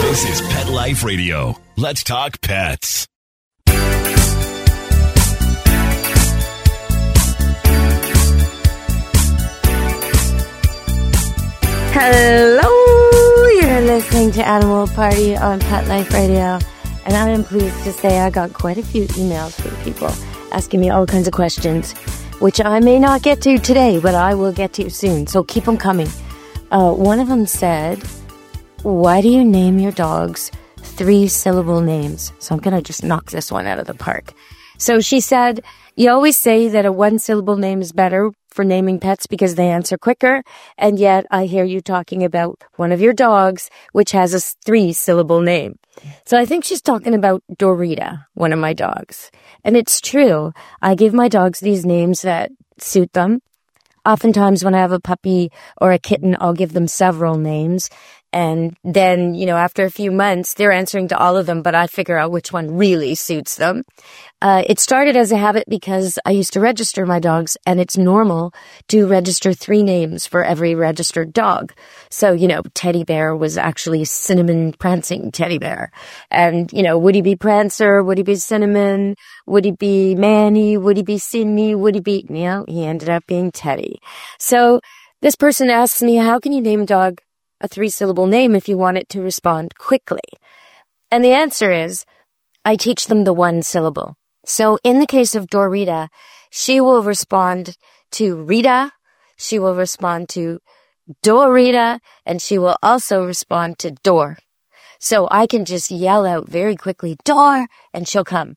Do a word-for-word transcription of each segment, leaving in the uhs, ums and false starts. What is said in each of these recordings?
This is Pet Life Radio. Let's talk pets. Hello, you're listening to Animal Party on Pet Life Radio, and I am pleased to say I got quite a few emails from people asking me all kinds of questions, which I may not get to today, but I will get to soon, so keep them coming. Uh, one of them said, why do you name your dogs three-syllable names? So I'm going to just knock this one out of the park. So she said, you always say that a one-syllable name is better for naming pets because they answer quicker, and yet I hear you talking about one of your dogs, which has a three-syllable name. So I think she's talking about Dorita, one of my dogs. And it's true. I give my dogs these names that suit them. Oftentimes when I have a puppy or a kitten, I'll give them several names. And then, you know, after a few months, they're answering to all of them, but I figure out which one really suits them. Uh, it started as a habit because I used to register my dogs, and it's normal to register three names for every registered dog. So, you know, Teddy Bear was actually Cinnamon Prancing Teddy Bear. And, you know, would he be Prancer? Would he be Cinnamon? Would he be Manny? Would he be Sydney? Would he be, you know, he ended up being Teddy. So this person asks me, how can you name a dog a three-syllable name if you want it to respond quickly? And the answer is, I teach them the one syllable. So in the case of Dorita, she will respond to Rita, she will respond to Dorita, and she will also respond to door. So I can just yell out very quickly, door, and she'll come.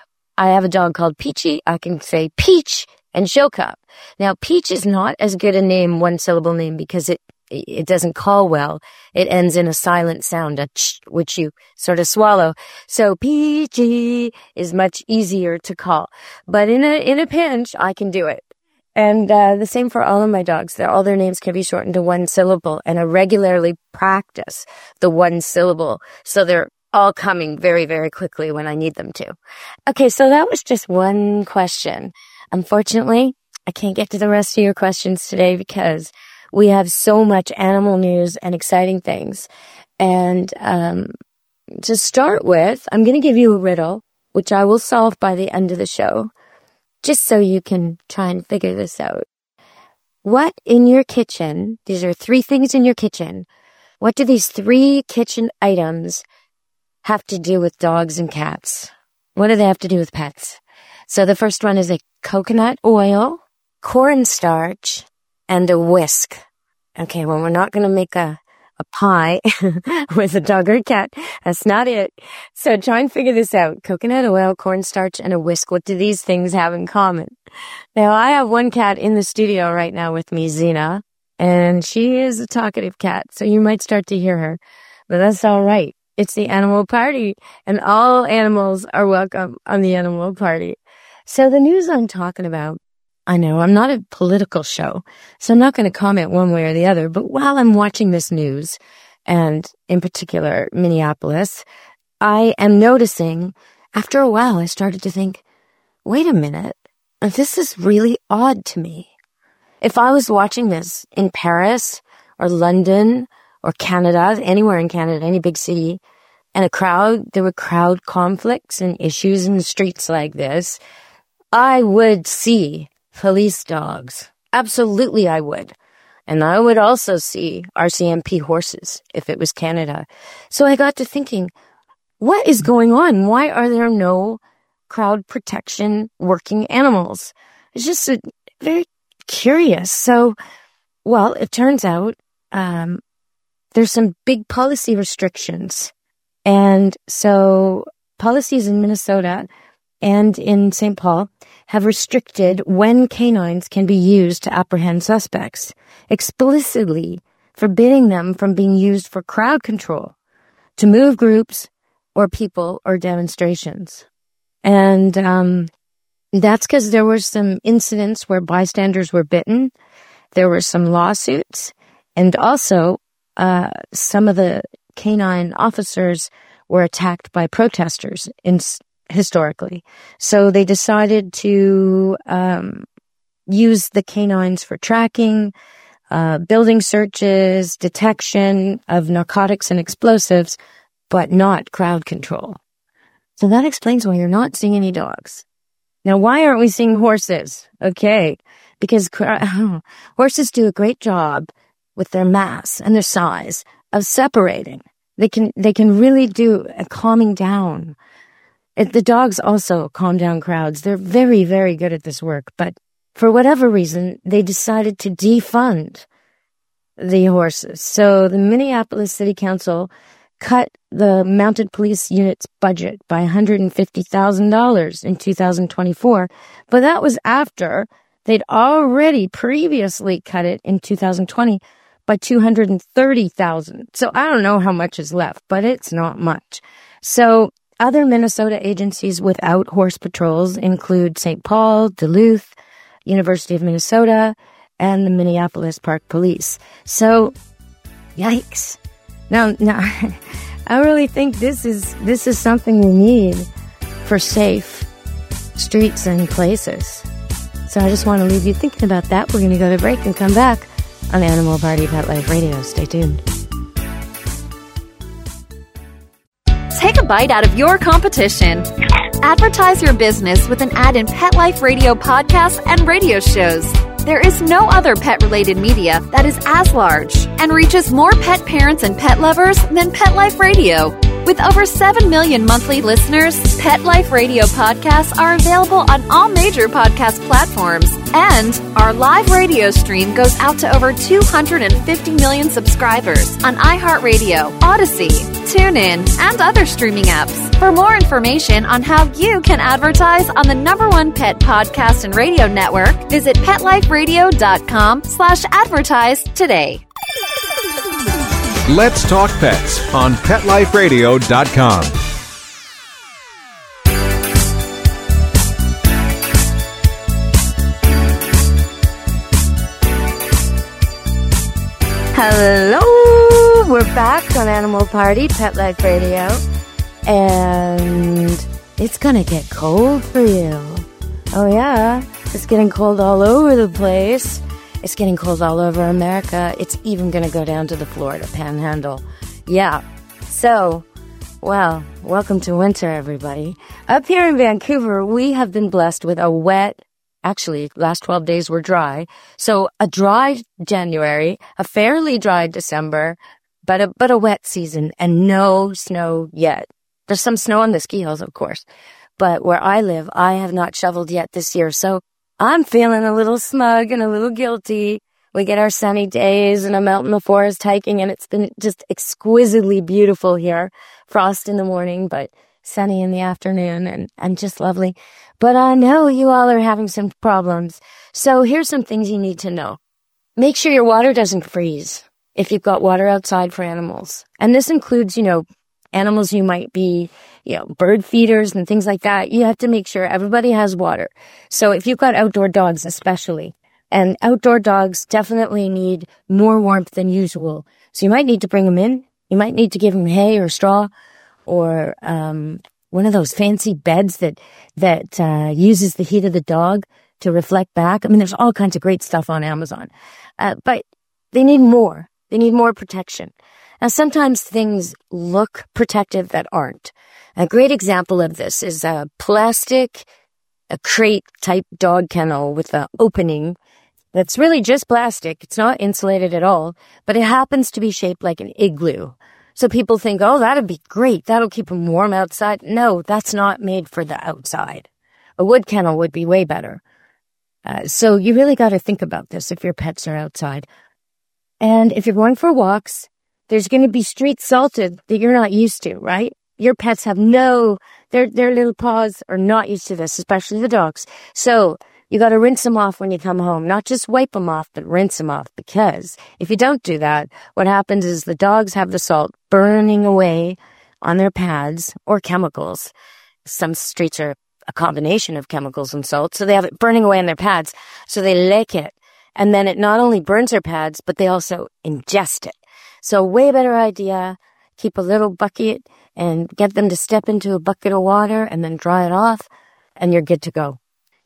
I have a dog called Peachy. I can say Peach, and she'll come. Now, Peach is not as good a name, one-syllable name, because it It doesn't call well. It ends in a silent sound, a ch, which you sort of swallow. So Peachy is much easier to call. But in a in a pinch, I can do it. And uh, the same for all of my dogs. They're, all their names can be shortened to one syllable, and I regularly practice the one syllable. So they're all coming very, very quickly when I need them to. Okay, so that was just one question. Unfortunately, I can't get to the rest of your questions today because we have so much animal news and exciting things. And um, to start with, I'm going to give you a riddle, which I will solve by the end of the show, just so you can try and figure this out. What in your kitchen, these are three things in your kitchen, what do these three kitchen items have to do with dogs and cats? What do they have to do with pets? So the first one is a coconut oil, cornstarch, and a whisk. Okay, well, we're not going to make a, a pie with a dog or a cat. That's not it. So try and figure this out. Coconut oil, cornstarch, and a whisk. What do these things have in common? Now, I have one cat in the studio right now with me, Zena, and she is a talkative cat, so you might start to hear her. But that's all right. It's the Animal Party, and all animals are welcome on the Animal Party. So the news I'm talking about, I know I'm not a political show, so I'm not going to comment one way or the other, but while I'm watching this news, and in particular Minneapolis, I am noticing, after a while I started to think, wait a minute, this is really odd to me. If I was watching this in Paris or London or Canada, anywhere in Canada, any big city, and a crowd, there were crowd conflicts and issues in the streets like this, I would see police dogs. Absolutely, I would. And I would also see R C M P horses if it was Canada. So I got to thinking, what is going on? Why are there no crowd protection working animals? It's just a, very curious. So, well, it turns out um, there's some big policy restrictions. And so policies in Minnesota and in Saint Paul have restricted when canines can be used to apprehend suspects, explicitly forbidding them from being used for crowd control, to move groups or people or demonstrations. And um, that's because there were some incidents where bystanders were bitten. There were some lawsuits. And also, uh, some of the canine officers were attacked by protesters in historically. So they decided to um, use the canines for tracking, uh, building searches, detection of narcotics and explosives, but not crowd control. So that explains why you're not seeing any dogs. Now, why aren't we seeing horses? Okay, because cr- horses do a great job with their mass and their size of separating. They can they can really do a calming down. It, the dogs also calm down crowds. They're very, very good at this work. But for whatever reason, they decided to defund the horses. So the Minneapolis City Council cut the mounted police unit's budget by one hundred fifty thousand dollars in two thousand twenty-four. But that was after they'd already previously cut it in two thousand twenty by two hundred thirty thousand dollars. So I don't know how much is left, but it's not much. So other Minnesota agencies without horse patrols include Saint Paul, Duluth, University of Minnesota, and the Minneapolis Park Police. So, yikes. Now, now, I really think this is this is something we need for safe streets and places. So I just want to leave you thinking about that. We're going to go to break and come back on Animal Party Pet Life Radio. Stay tuned. Take a bite out of your competition. Advertise your business with an ad in Pet Life Radio podcasts and radio shows. There is no other pet-related media that is as large and reaches more pet parents and pet lovers than Pet Life Radio. With over seven million monthly listeners, Pet Life Radio podcasts are available on all major podcast platforms. And our live radio stream goes out to over two hundred fifty million subscribers on iHeartRadio, Odyssey, TuneIn, and other streaming apps. For more information on how you can advertise on the number one pet podcast and radio network, visit PetLifeRadio.com slash advertise today. Let's Talk Pets on Pet Life Radio dot com. Hello! We're back on Animal Party, Pet Life Radio. And it's gonna get cold for you. Oh yeah, it's getting cold all over the place. It's getting cold all over America. It's even gonna go down to the Florida Panhandle. Yeah. So, well, welcome to winter, everybody. Up here in Vancouver, we have been blessed with a wet, actually, last twelve days were dry. So a dry January, a fairly dry December, but a, but a wet season, and no snow yet. There's some snow on the ski hills, of course, but where I live, I have not shoveled yet this year, so I'm feeling a little smug and a little guilty. We get our sunny days, and I'm out in the forest hiking, and it's been just exquisitely beautiful here. Frost in the morning, but sunny in the afternoon, and, and just lovely. But I know you all are having some problems, so here's some things you need to know. Make sure your water doesn't freeze if you've got water outside for animals. And this includes, you know, animals you might be, you know, bird feeders and things like that. You have to make sure everybody has water. So if you've got outdoor dogs especially, and outdoor dogs definitely need more warmth than usual. So you might need to bring them in. You might need to give them hay or straw or um one of those fancy beds that that uh uses the heat of the dog to reflect back. I mean, there's all kinds of great stuff on Amazon. Uh, but they need more. They need more protection. Now, sometimes things look protective that aren't. A great example of this is a plastic, a crate-type dog kennel with an opening that's really just plastic. It's not insulated at all, but it happens to be shaped like an igloo. So people think, oh, that'd be great. That'll keep them warm outside. No, that's not made for the outside. A wood kennel would be way better. Uh, so you really got to think about this if your pets are outside. And if you're going for walks, there's going to be streets salted that you're not used to, right? Your pets have no, their their little paws are not used to this, especially the dogs. So you got to rinse them off when you come home. Not just wipe them off, but rinse them off. Because if you don't do that, what happens is the dogs have the salt burning away on their pads or chemicals. Some streets are a combination of chemicals and salt, so they have it burning away on their pads. So they lick it. And then it not only burns their pads, but they also ingest it. So way better idea, keep a little bucket and get them to step into a bucket of water and then dry it off, and you're good to go.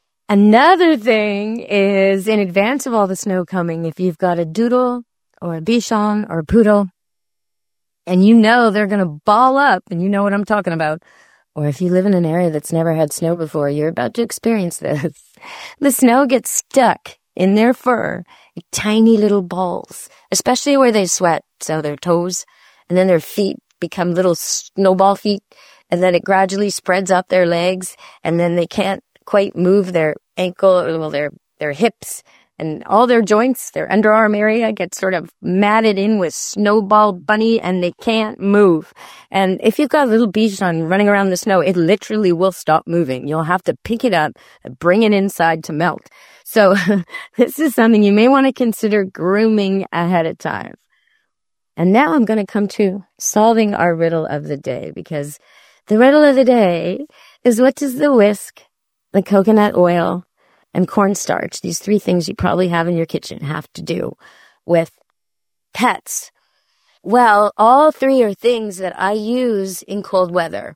Another thing is, in advance of all the snow coming, if you've got a doodle or a bichon or a poodle, and you know they're going to ball up, and you know what I'm talking about. Or if you live in an area that's never had snow before, you're about to experience this. The snow gets stuck in their fur, tiny little balls, especially where they sweat, so their toes, and then their feet become little snowball feet, and then it gradually spreads up their legs, and then they can't quite move their ankle, or well, their, their hips, and all their joints, their underarm area gets sort of matted in with snowball bunny, and they can't move. And if you've got a little Bichon running around the snow, it literally will stop moving. You'll have to pick it up and bring it inside to melt. So this is something you may want to consider grooming ahead of time. And now I'm going to come to solving our riddle of the day, because the riddle of the day is, what does the whisk, the coconut oil, and cornstarch, these three things you probably have in your kitchen, have to do with pets? Well, all three are things that I use in cold weather.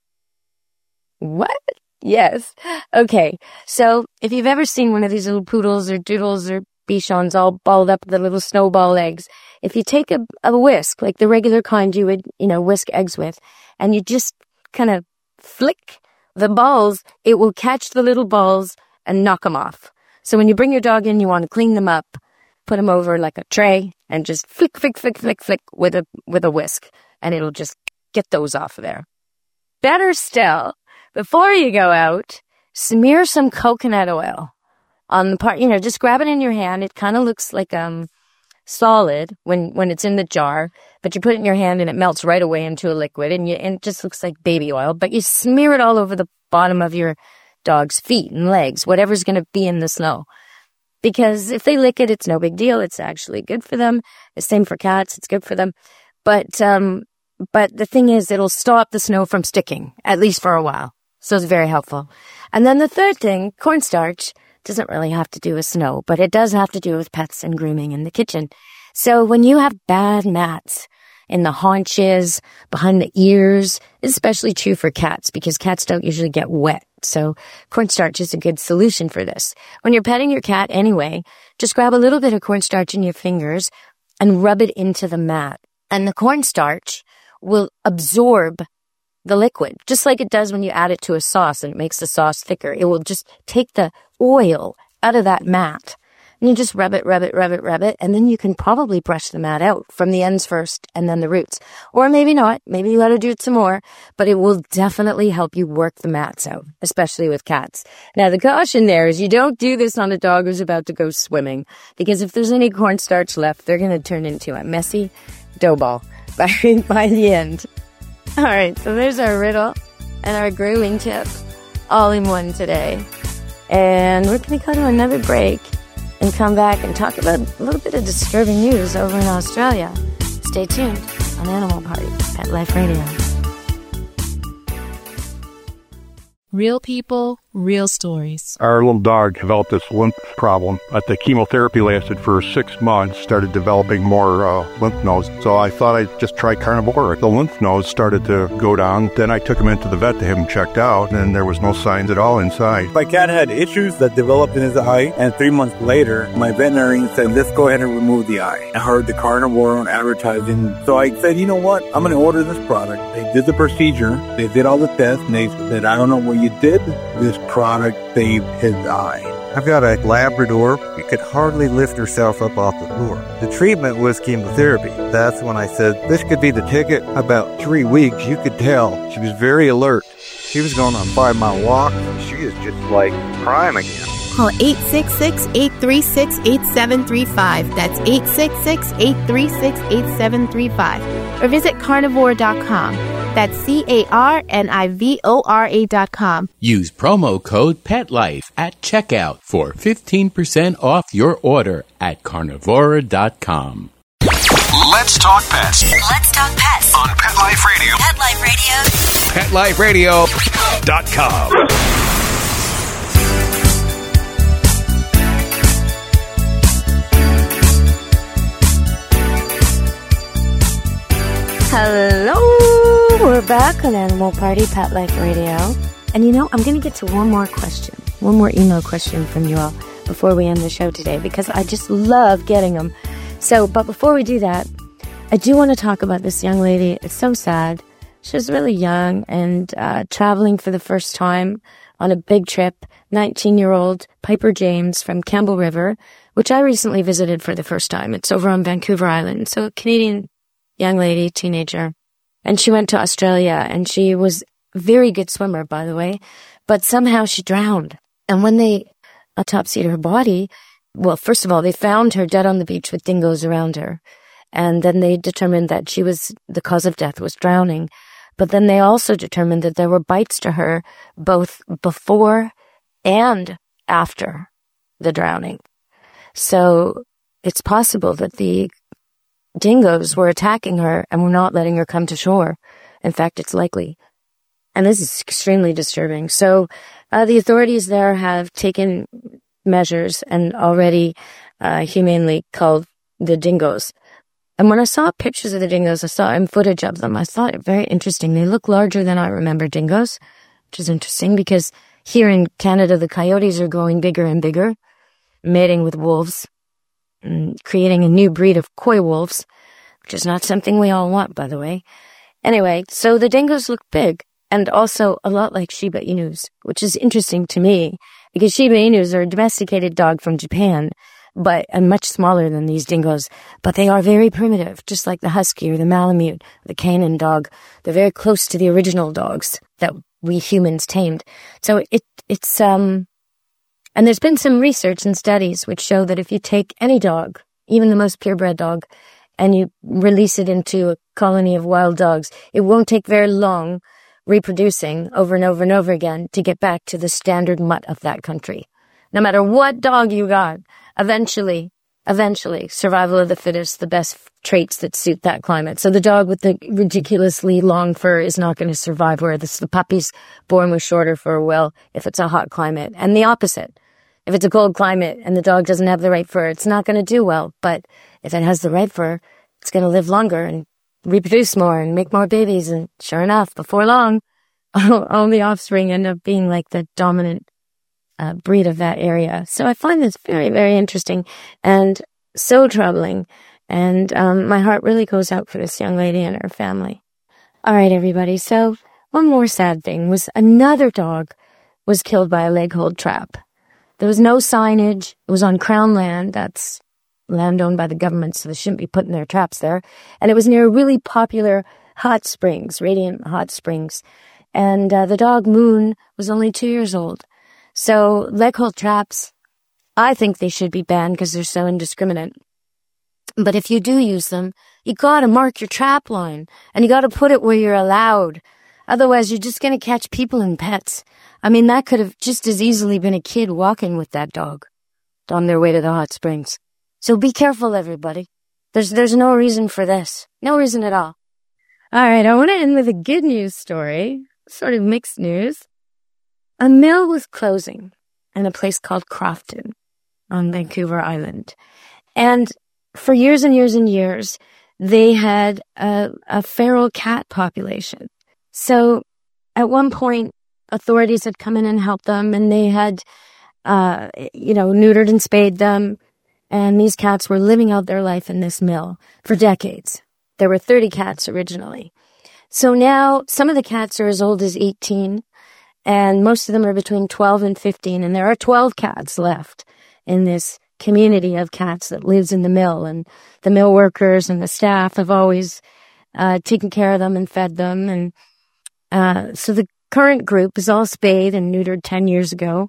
What? Yes. Okay. So if you've ever seen one of these little poodles or doodles or Bichons all balled up with the little snowball eggs, if you take a, a whisk, like the regular kind you would, you know, whisk eggs with, and you just kind of flick the balls, it will catch the little balls and knock them off. So when you bring your dog in, you want to clean them up, put them over like a tray, and just flick, flick, flick, flick, flick with a with a whisk, and it'll just get those off of there. Better still, before you go out, smear some coconut oil on the part. You know, just grab it in your hand. It kind of looks like um solid when when it's in the jar, but you put it in your hand and it melts right away into a liquid, and you and it just looks like baby oil. But you smear it all over the bottom of your dog's feet and legs, whatever's going to be in the snow. Because if they lick it, it's no big deal. It's actually good for them. The same for cats. It's good for them. But um, but the thing is, it'll stop the snow from sticking, at least for a while. So it's very helpful. And then the third thing, cornstarch, doesn't really have to do with snow, but it does have to do with pets and grooming in the kitchen. So when you have bad mats in the haunches, behind the ears, it's especially true for cats, because cats don't usually get wet. So cornstarch is a good solution for this. When you're petting your cat anyway, just grab a little bit of cornstarch in your fingers and rub it into the mat. And the cornstarch will absorb the liquid, just like it does when you add it to a sauce and it makes the sauce thicker. It will just take the oil out of that mat. And you just rub it, rub it, rub it, rub it, and then you can probably brush the mat out from the ends first and then the roots. Or maybe not. Maybe you got to do it some more, but it will definitely help you work the mats out, especially with cats. Now, the caution there is you don't do this on a dog who's about to go swimming, because if there's any cornstarch left, they're going to turn into a messy dough ball by, by the end. All right, so there's our riddle and our grooming tip all in one today. And we're going to go to another break and come back and talk about a little bit of disturbing news over in Australia. Stay tuned on Animal Party, Pet Life Radio. Real people, real stories. Our little dog developed this lymph problem. But the chemotherapy lasted for six months, started developing more uh, lymph nodes. So I thought I'd just try Carnivora. The lymph nodes started to go down. Then I took him into the vet to have him checked out, and there was no signs at all inside. My cat had issues that developed in his eye, and three months later, my veterinarian said, let's go ahead and remove the eye. I heard the Carnivora on advertising, so I said, you know what? I'm going to order this product. They did the procedure. They did all the tests, and they said, I don't know what you did. This product saved his eye. I've got a Labrador who could hardly lift herself up off the floor. The treatment was chemotherapy. That's when I said, this could be the ticket. About three weeks, you could tell. She was very alert. She was going on a five-mile walk. She is just like prime again. Call eight six six, eight three six, eight seven three five. That's eight six six, eight three six, eight seven three five. Or visit carnivora dot com. That's C A R N I V O R A dot com. Use promo code PETLIFE at checkout for fifteen percent off your order at carnivora dot com. Let's talk pets. Let's talk pets On Pet Life Radio. Pet Life Radio. pet life radio dot com. Hello, we're back on Animal Party, Pet Life Radio. And you know, I'm going to get to one more question, one more email question from you all before we end the show today, because I just love getting them. So, but before we do that, I do want to talk about this young lady. It's so sad. She was really young and uh, traveling for the first time on a big trip. nineteen-year-old Piper James from Campbell River, which I recently visited for the first time. It's over on Vancouver Island. So a Canadian young lady, teenager. And she went to Australia, and she was a very good swimmer, by the way. But somehow she drowned. And when they autopsied her body, well, first of all, they found her dead on the beach with dingoes around her. And then they determined that she was, the cause of death was drowning. But then they also determined that there were bites to her both before and after the drowning. So it's possible that the dingoes were attacking her and were not letting her come to shore. In fact, it's likely. And this is extremely disturbing. So uh, the authorities there have taken measures and already uh, humanely culled the dingoes. And when I saw pictures of the dingoes, I saw and footage of them, I thought it very interesting. They look larger than I remember dingoes, which is interesting because here in Canada, the coyotes are growing bigger and bigger, mating with wolves, and creating a new breed of coy wolves, which is not something we all want, by the way. Anyway, so the dingoes look big and also a lot like Shiba Inus, which is interesting to me because Shiba Inus are a domesticated dog from Japan, but and much smaller than these dingoes, but they are very primitive, just like the husky or the Malamute, the Canaan dog. They're very close to the original dogs that we humans tamed. So it it's um, and there's been some research and studies which show that if you take any dog, even the most purebred dog, and you release it into a colony of wild dogs, it won't take very long reproducing over and over and over again to get back to the standard mutt of that country. No matter what dog you got, eventually, eventually, survival of the fittest, the best traits that suit that climate. So the dog with the ridiculously long fur is not going to survive, where the, the puppy's born with shorter fur will if it's a hot climate. And the opposite. If it's a cold climate and the dog doesn't have the right fur, it's not going to do well. But if it has the right fur, it's going to live longer and reproduce more and make more babies. And sure enough, before long, all the offspring end up being like the dominant Uh, breed of that area. So I find this very, very interesting and so troubling. And um, my heart really goes out for this young lady and her family. All right, everybody. So one more sad thing was another dog was killed by a leg hold trap. There was no signage. It was on Crown land. That's land owned by the government, so they shouldn't be putting their traps there. And it was near a really popular hot springs, Radiant Hot Springs. And uh, the dog Moon was only two years old. So leg hold traps, I think they should be banned because they're so indiscriminate. But if you do use them, you gotta mark your trap line and you gotta put it where you're allowed. Otherwise, you're just gonna catch people and pets. I mean, that could have just as easily been a kid walking with that dog on their way to the hot springs. So be careful, everybody. There's, there's no reason for this. No reason at all. All right, I want to end with a good news story, sort of mixed news. A mill was closing in a place called Crofton on Vancouver Island. And for years and years and years, they had a, a feral cat population. So at one point, authorities had come in and helped them, and they had, uh, you know, neutered and spayed them. And these cats were living out their life in this mill for decades. There were thirty cats originally. So now some of the cats are as old as eighteen. And most of them are between twelve and fifteen. And there are twelve cats left in this community of cats that lives in the mill. And the mill workers and the staff have always uh, taken care of them and fed them. And uh, so the current group is all spayed and neutered ten years ago.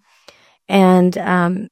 And um,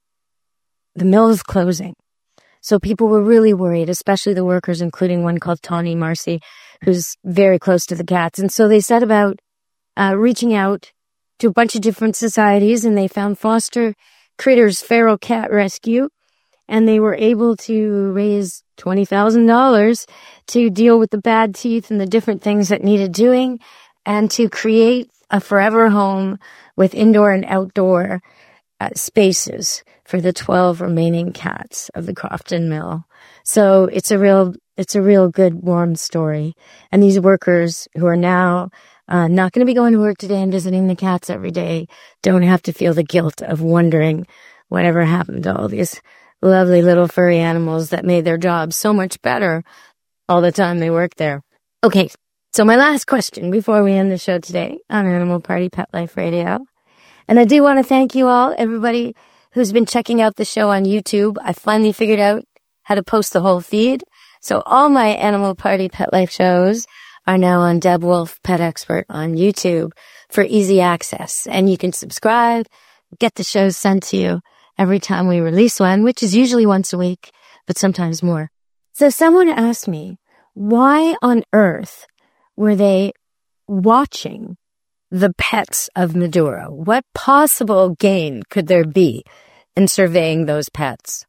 the mill is closing. So people were really worried, especially the workers, including one called Tawny Marcy, who's very close to the cats. And so they set about uh, reaching out to a bunch of different societies, and they found Foster Critters Feral Cat Rescue, and they were able to raise twenty thousand dollars to deal with the bad teeth and the different things that needed doing, and to create a forever home with indoor and outdoor uh, spaces for the twelve remaining cats of the Crofton Mill. So it's a real, it's a real good, warm story. And these workers who are now Uh, not going to be going to work today and visiting the cats every day, don't have to feel the guilt of wondering whatever happened to all these lovely little furry animals that made their job so much better all the time they work there. Okay, so my last question before we end the show today on Animal Party Pet Life Radio. And I do want to thank you all, everybody who's been checking out the show on YouTube. I finally figured out how to post the whole feed. So all my Animal Party Pet Life shows are now on Deb Wolf Pet Expert on YouTube for easy access. And you can subscribe, get the shows sent to you every time we release one, which is usually once a week, but sometimes more. So someone asked me, why on earth were they watching the pets of Maduro? What possible gain could there be in surveying those pets?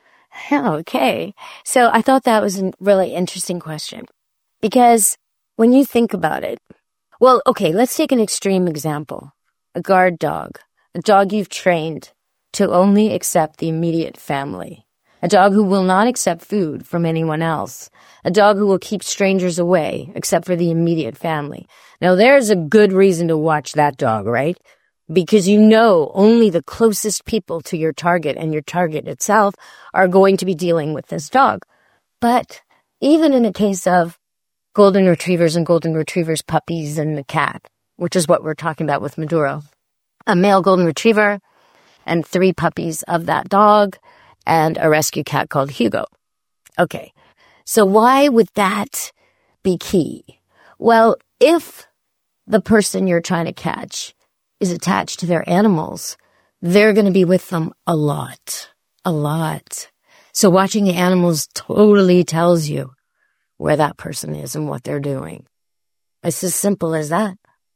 Okay, so I thought that was a really interesting question, because when you think about it, well, okay, let's take an extreme example. A guard dog, a dog you've trained to only accept the immediate family, a dog who will not accept food from anyone else, a dog who will keep strangers away except for the immediate family. Now, there's a good reason to watch that dog, right? Because you know only the closest people to your target and your target itself are going to be dealing with this dog. But even in a case of golden retrievers and golden retrievers puppies and the cat, which is what we're talking about with Maduro, a male golden retriever and three puppies of that dog and a rescue cat called Hugo. Okay, so why would that be key? Well, if the person you're trying to catch is attached to their animals, they're going to be with them a lot, a lot. So watching the animals totally tells you where that person is and what they're doing. It's as simple as that.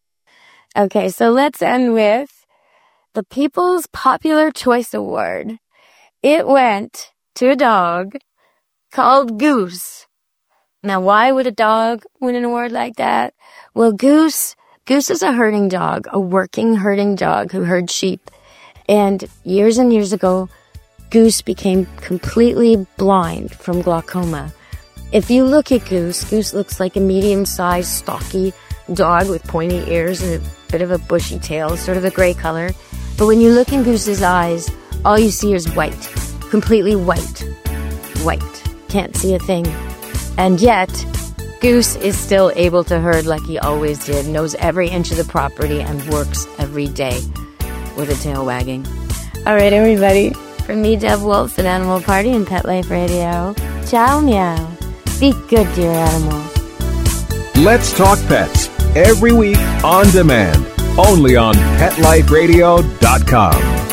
Okay, so let's end with the People's Popular Choice Award. It went to a dog called Goose. Now, why would a dog win an award like that? Well, Goose... Goose is a herding dog, a working herding dog who herds sheep. And years and years ago, Goose became completely blind from glaucoma. If you look at Goose, Goose looks like a medium-sized, stocky dog with pointy ears and a bit of a bushy tail, sort of a gray color. But when you look in Goose's eyes, all you see is white, completely white. White. Can't see a thing. And yet, Goose is still able to herd like he always did, knows every inch of the property, and works every day with a tail wagging. All right, everybody. From me, Deb Wolf, at Animal Party and Pet Life Radio. Ciao, meow. Be good to your animals. Let's Talk Pets, every week on demand, only on pet life radio dot com.